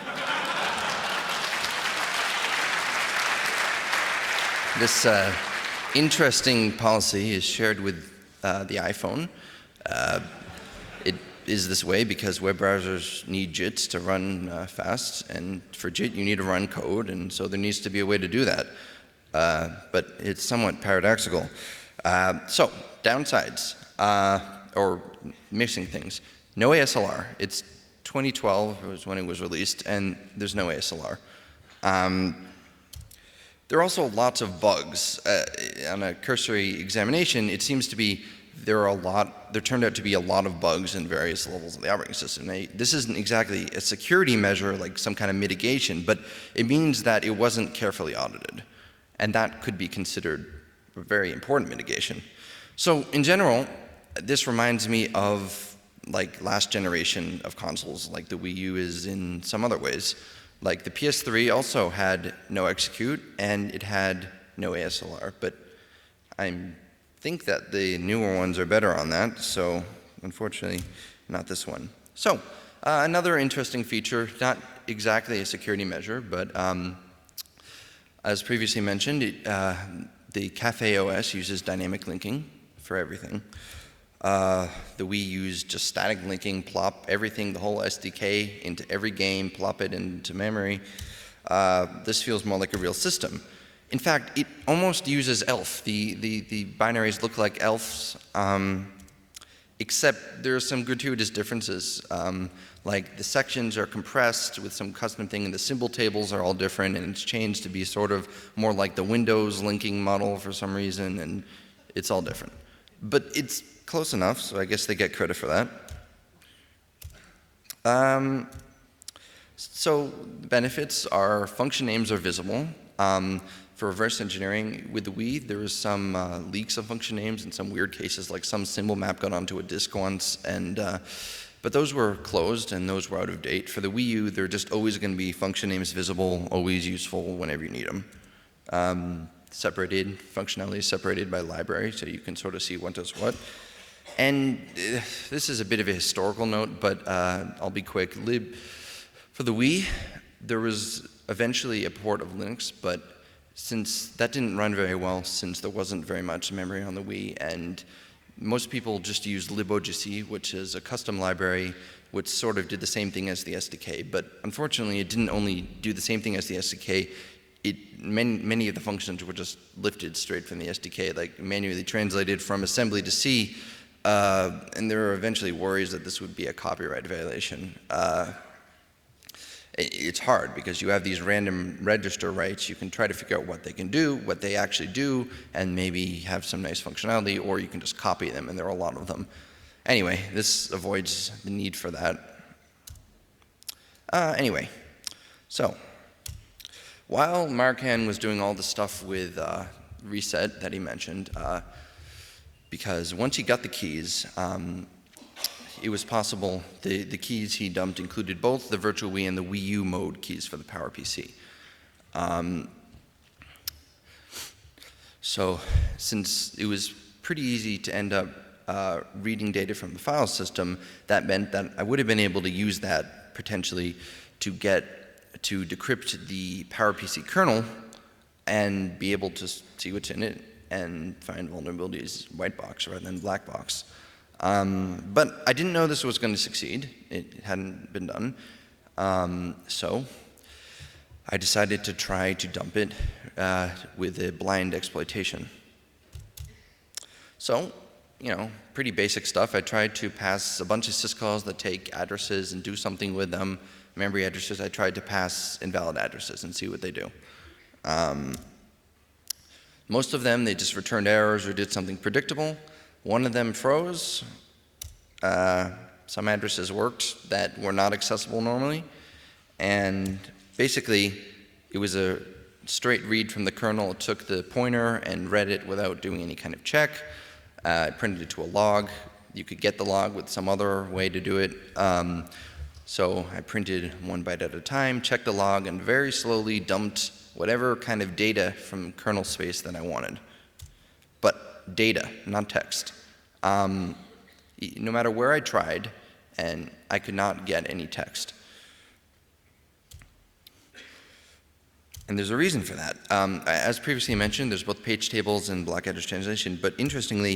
This interesting policy is shared with the iPhone. It is this way because web browsers need JITs to run fast, and for JIT you need to run code, and so there needs to be a way to do that. But it's somewhat paradoxical. So, downsides, or missing things. No ASLR. It's 2012 was when it was released, and there's no ASLR. There are also lots of bugs. On a cursory examination, it seems to be there turned out to be a lot of bugs in various levels of the operating system. This isn't exactly a security measure, like some kind of mitigation, but it means that it wasn't carefully audited. And that could be considered a very important mitigation. So in general, this reminds me of like last generation of consoles, like the Wii U is in some other ways. Like the PS3 also had no execute, and it had no ASLR, but I think that the newer ones are better on that, so unfortunately not this one. So Another interesting feature, not exactly a security measure, but as previously mentioned, the Café OS uses dynamic linking for everything. The Wii used just static linking, plop everything, the whole SDK into every game, plop it into memory. This feels more like a real system. In fact, it almost uses ELF. The binaries look like ELFs, except there are some gratuitous differences. Like the sections are compressed with some custom thing, and the symbol tables are all different, and it's changed to be sort of more like the Windows linking model for some reason, and it's all different. But it's close enough, so I guess they get credit for that. So the benefits are function names are visible. For reverse engineering with the Wii, there was some leaks of function names in some weird cases, like some symbol map got onto a disk once, and but those were closed and those were out of date. For the Wii U, they're just always going to be function names visible, always useful whenever you need them. Separated, functionality is separated by library, so you can sort of see what does what. And this is a bit of a historical note, but I'll be quick. For the Wii, there was eventually a port of Linux, but since that didn't run very well, since there wasn't very much memory on the Wii, and most people just used libogc, which is a custom library which sort of did the same thing as the SDK. But unfortunately, it didn't only do the same thing as the SDK. Many of the functions were just lifted straight from the SDK, like manually translated from assembly to C. And there were eventually worries that this would be a copyright violation. It's hard because you have these random register rights. You can try to figure out what they can do, what they actually do, and maybe have some nice functionality, or you can just copy them, and there are a lot of them. Anyway, this avoids the need for that. Anyway, so while Markan was doing all the stuff with reset that he mentioned, because once he got the keys, it was possible, the keys he dumped included both the Virtual Wii and the Wii U mode keys for the PowerPC. So since it was pretty easy to end up reading data from the file system, that meant that I would have been able to use that potentially to decrypt the PowerPC kernel and be able to see what's in it and find vulnerabilities white box rather than black box. But I didn't know this was going to succeed. It hadn't been done. So I decided to try to dump it with a blind exploitation. So, pretty basic stuff. I tried to pass a bunch of syscalls that take addresses and do something with them. Memory addresses, I tried to pass invalid addresses and see what they do. Most of them, they just returned errors or did something predictable. One of them froze. Some addresses worked that were not accessible normally. And basically, it was a straight read from the kernel. It took the pointer and read it without doing any kind of check. It printed it to a log. You could get the log with some other way to do it. So I printed 1 byte at a time, checked the log, and very slowly dumped whatever kind of data from kernel space that I wanted. But data, not text. No matter where I tried, and I could not get any text. And there's a reason for that. As previously mentioned, there's both page tables and block address translation, but interestingly,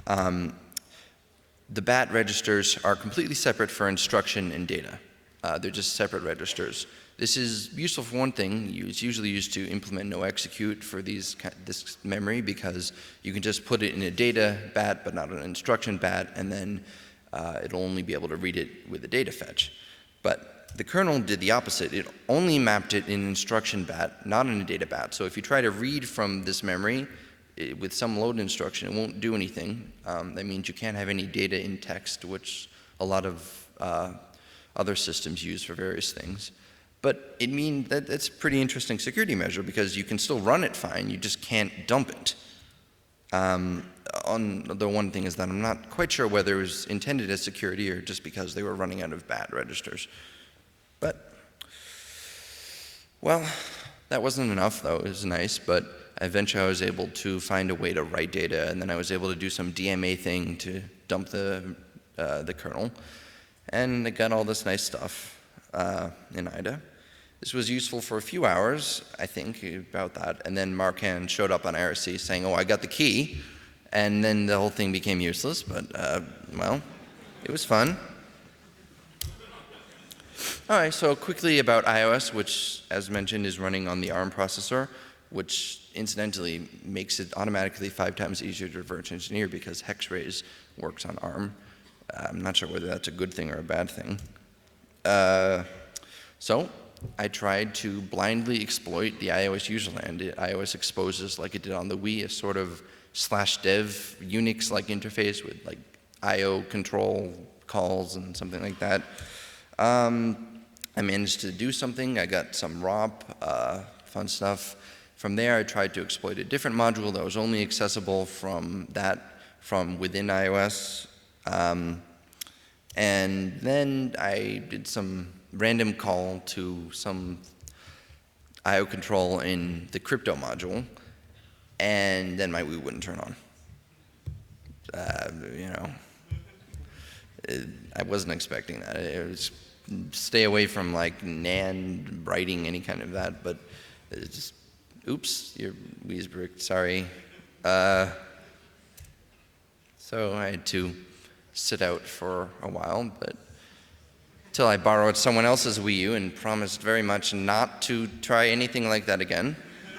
the BAT registers are completely separate for instruction and data. They're just separate registers. This is useful for one thing. It's usually used to implement no execute for this memory because you can just put it in a data BAT but not an instruction BAT, and then it'll only be able to read it with a data fetch. But the kernel did the opposite. It only mapped it in instruction BAT, not in a data BAT. So if you try to read from this memory with some load instruction, it won't do anything. That means you can't have any data in text, which a lot of other systems use for various things. But it means that it's a pretty interesting security measure because you can still run it fine, you just can't dump it. The one thing is that I'm not quite sure whether it was intended as security or just because they were running out of BAT registers. But, well, that wasn't enough though, it was nice, but eventually I was able to find a way to write data, and then I was able to do some DMA thing to dump the kernel. and I got all this nice stuff in IDA. This was useful for a few hours, I think, about that, and then Marcan showed up on IRC saying, oh, I got the key, and then the whole thing became useless, but, well, it was fun. All right, so quickly about iOS, which, as mentioned, is running on the ARM processor, which incidentally makes it automatically 5 times easier to reverse engineer because Hexraze works on ARM. I'm not sure whether that's a good thing or a bad thing. So I tried to blindly exploit the iOS userland. iOS exposes, like it did on the Wii, a sort of /dev Unix-like interface with like IO control calls and something like that. I managed to do something. I got some ROP, fun stuff. From there, I tried to exploit a different module that was only accessible from within iOS. And then I did some random call to some IO control in the crypto module, and then my Wii wouldn't turn on. I wasn't expecting that. It was stay away from like NAND writing, any kind of that, but it's just, oops, your Wii's bricked, sorry. So I had to sit out for a while, but till I borrowed someone else's Wii U and promised very much not to try anything like that again.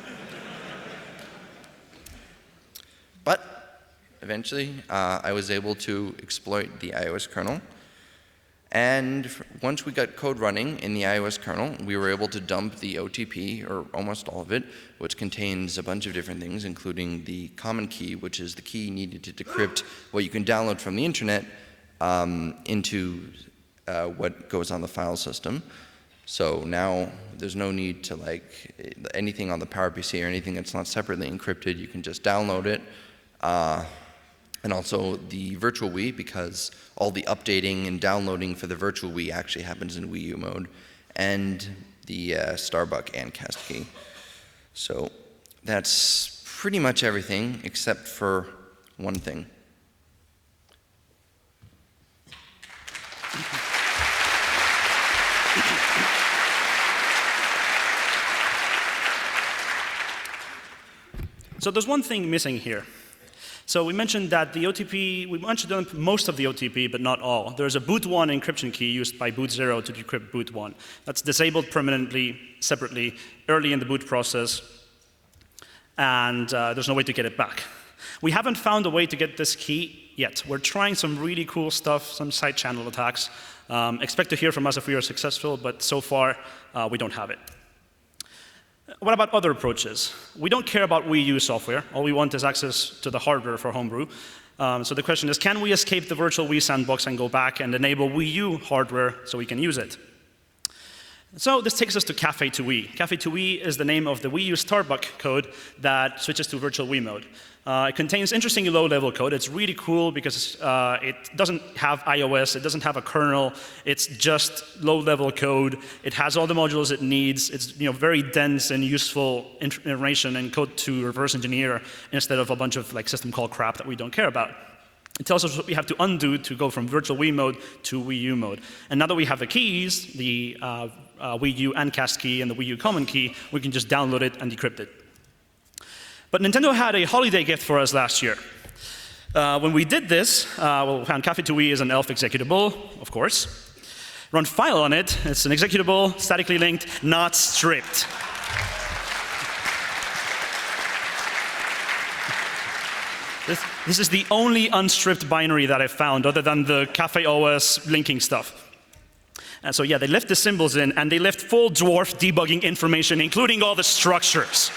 But eventually, I was able to exploit the iOS kernel. And once we got code running in the iOS kernel, we were able to dump the OTP, or almost all of it, which contains a bunch of different things, including the common key, which is the key needed to decrypt what you can download from the internet into what goes on the file system. So now there's no need to like anything on the PowerPC or anything that's not separately encrypted. You can just download it. And also the virtual Wii, because all the updating and downloading for the virtual Wii actually happens in Wii U mode, and the Starbuck and cast key. So that's pretty much everything except for one thing.
So there's one thing missing here. So we mentioned that the OTP, we managed to dump most of the OTP, but not all. There's a boot1 encryption key used by boot0 to decrypt boot1. That's disabled permanently, separately, early in the boot process, and there's no way to get it back. We haven't found a way to get this key yet. We're trying some really cool stuff, some side channel attacks. Expect to hear from us if we are successful, but so far, we don't have it. What about other approaches? We don't care about Wii U software. All we want is access to the hardware for Homebrew. So the question is, can we escape the virtual Wii sandbox and go back and enable Wii U hardware so we can use it? So this takes us to Café2Wii. Café2Wii is the name of the Wii U Starbuck code that switches to virtual Wii mode. It contains interestingly low-level code. It's really cool because it doesn't have iOS. It doesn't have a kernel. It's just low-level code. It has all the modules it needs. It's very dense and useful information and code to reverse engineer instead of a bunch of like system call crap that we don't care about. It tells us what we have to undo to go from virtual Wii mode to Wii U mode. And now that we have the keys, the Wii U and cast key and the Wii U common key, we can just download it and decrypt it. But Nintendo had a holiday gift for us last year. When we did this, we found Café2Wii is an ELF executable, of course. Run file on it. It's an executable, statically linked, not stripped. This is the only unstripped binary that I've found, other than the Café OS linking stuff. And so yeah, they left the symbols in, and they left full dwarf debugging information, including all the structures.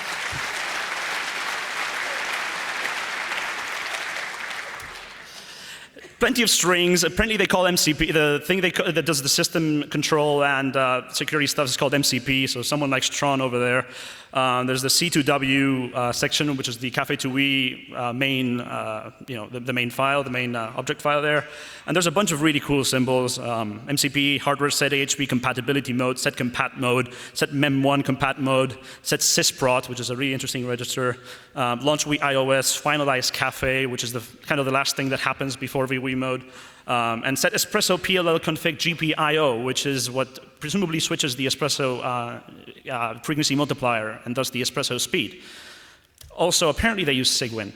Plenty of strings. Apparently they call MCP, the thing that does the system control and security stuff is called MCP, so someone likes Tron over there. There's the C2W section, which is the Café2Wii main, the main file, the main object file there. And there's a bunch of really cool symbols. MCP, hardware set AHP compatibility mode, set compat mode, set mem1 compat mode, set sysprot, which is a really interesting register, launch Wii iOS, finalize Café, which is the kind of the last thing that happens before Wii mode, and set espresso PLL config GPIO, which is what presumably switches the espresso frequency multiplier and thus the espresso speed. Also, apparently they use Cygwin.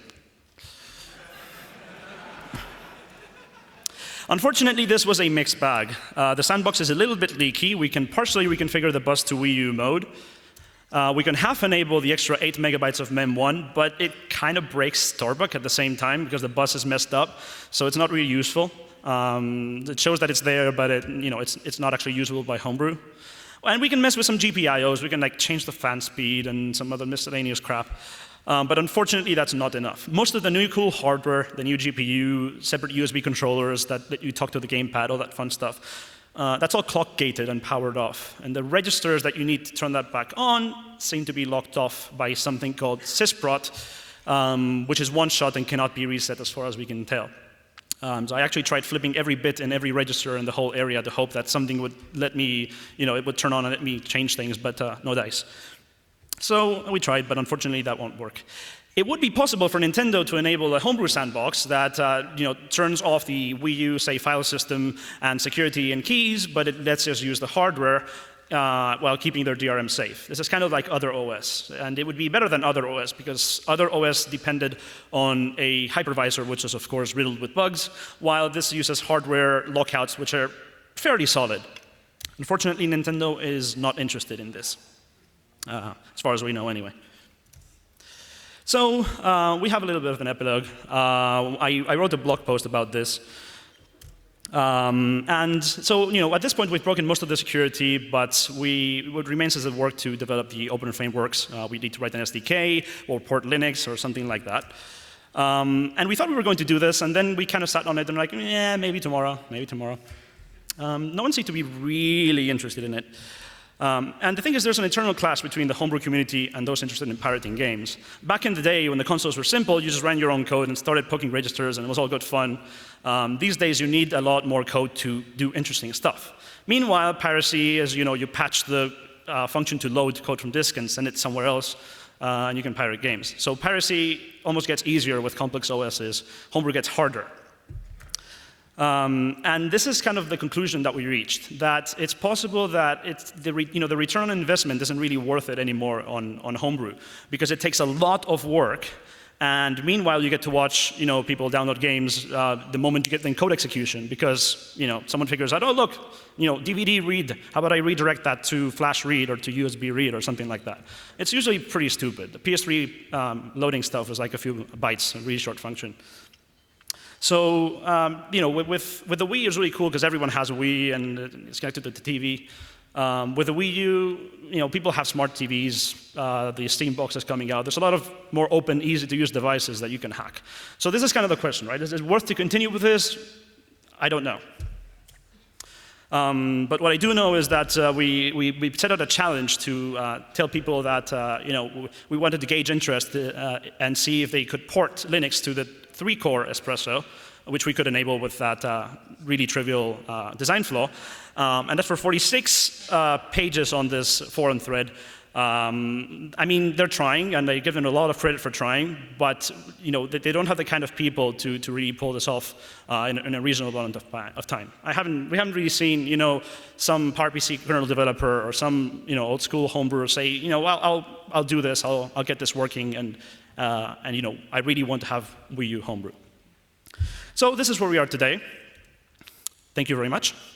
Unfortunately, this was a mixed bag. The sandbox is a little bit leaky. We can partially reconfigure the bus to Wii U mode. We can half enable the extra 8 megabytes of Mem1, but it kind of breaks Starbuck at the same time because the bus is messed up, so it's not really useful. It shows that it's there, but it's not actually usable by Homebrew. And we can mess with some GPIOs. We can change the fan speed and some other miscellaneous crap. But unfortunately, that's not enough. Most of the new cool hardware, the new GPU, separate USB controllers that let you talk to the gamepad, all that fun stuff, that's all clock-gated and powered off. And the registers that you need to turn that back on seem to be locked off by something called sysprot, which is one-shot and cannot be reset as far as we can tell. So I actually tried flipping every bit in every register in the whole area to hope that something would let me, it would turn on and let me change things, but no dice. So we tried, but unfortunately that won't work. It would be possible for Nintendo to enable a homebrew sandbox that turns off the Wii U, say, file system and security and keys, but it lets us use the hardware while keeping their DRM safe. This is kind of like other OS, and it would be better than other OS because other OS depended on a hypervisor, which is of course riddled with bugs, while this uses hardware lockouts, which are fairly solid. Unfortunately, Nintendo is not interested in this, as far as we know anyway. So we have a little bit of an epilogue. I wrote a blog post about this. And so, at this point, we've broken most of the security, but what remains is the work to develop the open frameworks. We need to write an SDK or port Linux or something like that. And we thought we were going to do this, and then we kind of sat on it and like, yeah, maybe tomorrow, maybe tomorrow. No one seemed to be really interested in it. And the thing is, there's an internal clash between the homebrew community and those interested in pirating games. Back in the day, when the consoles were simple, you just ran your own code and started poking registers, and it was all good fun. These days, you need a lot more code to do interesting stuff. Meanwhile, piracy is, you patch the function to load code from disk and send it somewhere else, and you can pirate games. So piracy almost gets easier with complex OSs. Homebrew gets harder. And this is kind of the conclusion that we reached, that it's possible that the return on investment isn't really worth it anymore on Homebrew, because it takes a lot of work, and meanwhile you get to watch people download games the moment you get in code execution, because someone figures out, oh look, DVD read, how about I redirect that to flash read or to USB read or something like that. It's usually pretty stupid. The PS3 loading stuff is like a few bytes, a really short function. So, with the Wii, it's really cool because everyone has a Wii and it's connected to the TV. With the Wii U, people have smart TVs. The Steam box is coming out. There's a lot of more open, easy-to-use devices that you can hack. So this is kind of the question, right? Is it worth to continue with this? I don't know. But what I do know is that we set out a challenge to tell people that we wanted to gauge interest and see if they could port Linux to the 3-core Espresso, which we could enable with that really trivial design flaw. And that's for 46 pages on this forum thread. I mean, they're trying, and they give them a lot of credit for trying, but they don't have the kind of people to really pull this off in a reasonable amount of time. We haven't really seen some PowerPC kernel developer or some old school homebrewer say well, I'll do this, I'll get this working, and I really want to have Wii U homebrew. So this is where we are today. Thank you very much.